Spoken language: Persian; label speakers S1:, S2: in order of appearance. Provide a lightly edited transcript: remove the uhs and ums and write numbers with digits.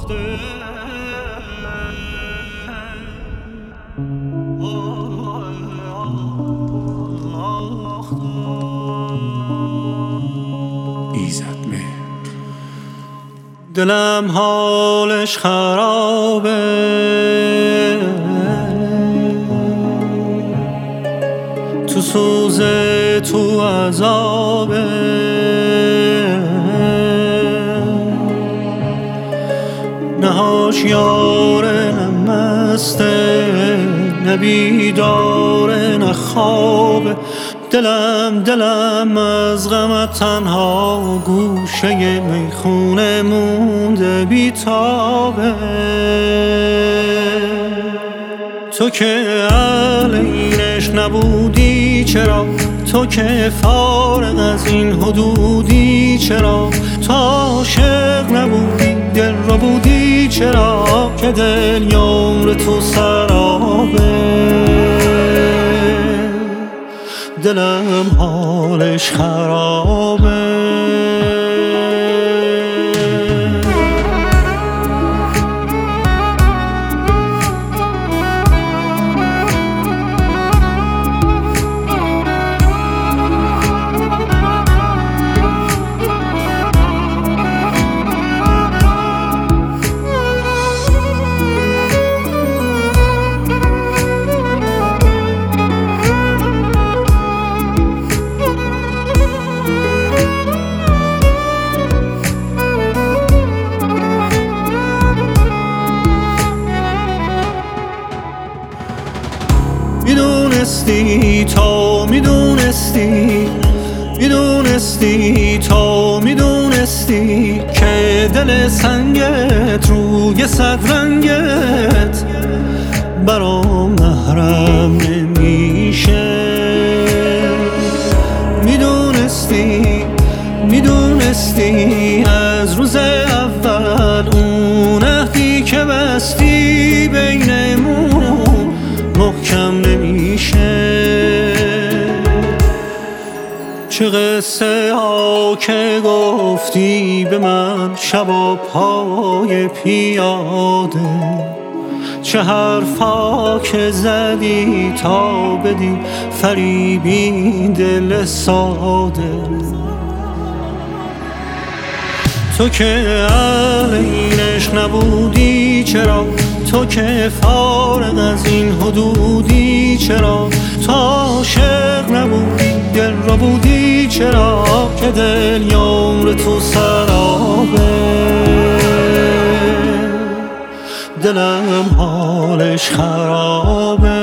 S1: دلم حالش خرابه، تو سوزه تو عذابه، نه هوشیاره نه مسته، نه بیداره نه خوابه. دلم از غمت تنها گوشه میخونه مونده بیتابه. تو که علینش نبودی چرا، تو که فارغ از این حدودی چرا، تو عاشق نبودی دل را بودی چرا، که دل یمر تو سرابه. دلم حالش خرابه. میدونستی تو میدونستی تو میدونستی که دل سنگت روی صد رنگت برام محرم نمیشه. میدونستی از روز اول اون عهدی که بستی بینمون محکم نمیشه. چه قصه ها که گفتی به من شب پای پیاده، چه حرفا که زدی تا بدی فریبی دل ساده. تو که علینش نبودی چرا، تو که فارغ از این حدودی چرا، تو عاشق نبودی دل را بودی چرا، که دل یمر تو سرابه. دلم حالش خرابه.